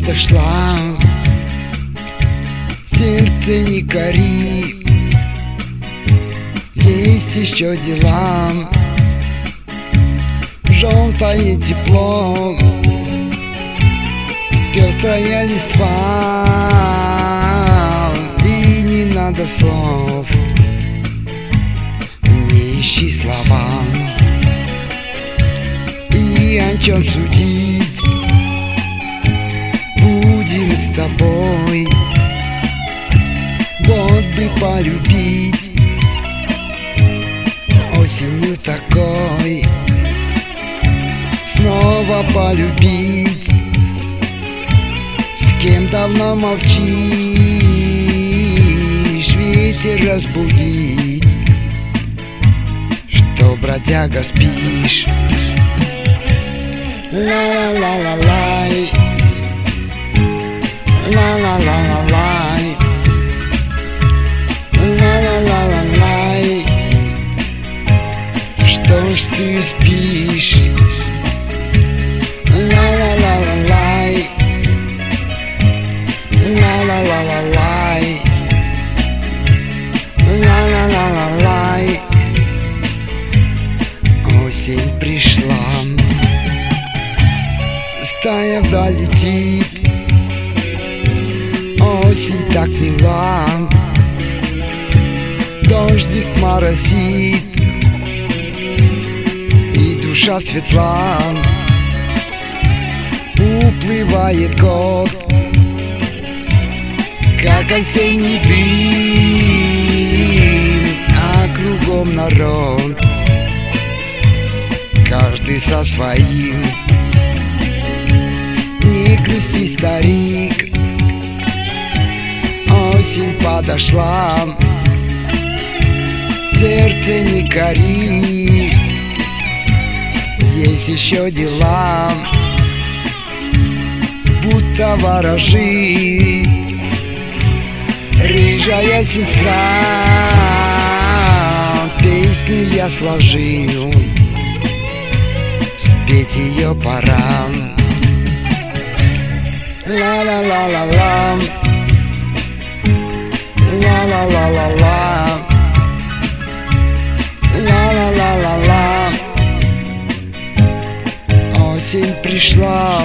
отошла, сердце не кори, есть еще дела. Желтое тепло, пестрая листва, и не надо слов, не ищи слова. И о чем судить будем с тобой, вот бы полюбить осенью такой, снова полюбить, с кем давно молчишь, ветер разбудить, что, бродяга, спишь. Ла-ла-ла-ла-лай, ла-ла-ла-ла-лай, ла-ла-ла-ла-лай, что ж ты спишь? Ла-ла-ла-ла-лай, ла-ла-ла-ла-лай, ла-ла-ла-ла-лай, осень пришла. Стая вдаль летит, осень так мила, дождик моросит, и душа светла. Уплывает год, как осенний дым, а кругом народ, каждый со своим. Не грусти, старик, осень подошла, сердце не кори, есть еще дела, будто ворожи, рыжая сестра, песню я сложил, спеть ее пора. Ла-ла-ла-ла-ла, ла-ла-ла-ла-ла, ла-ла-ла-ла-ла, осень пришла.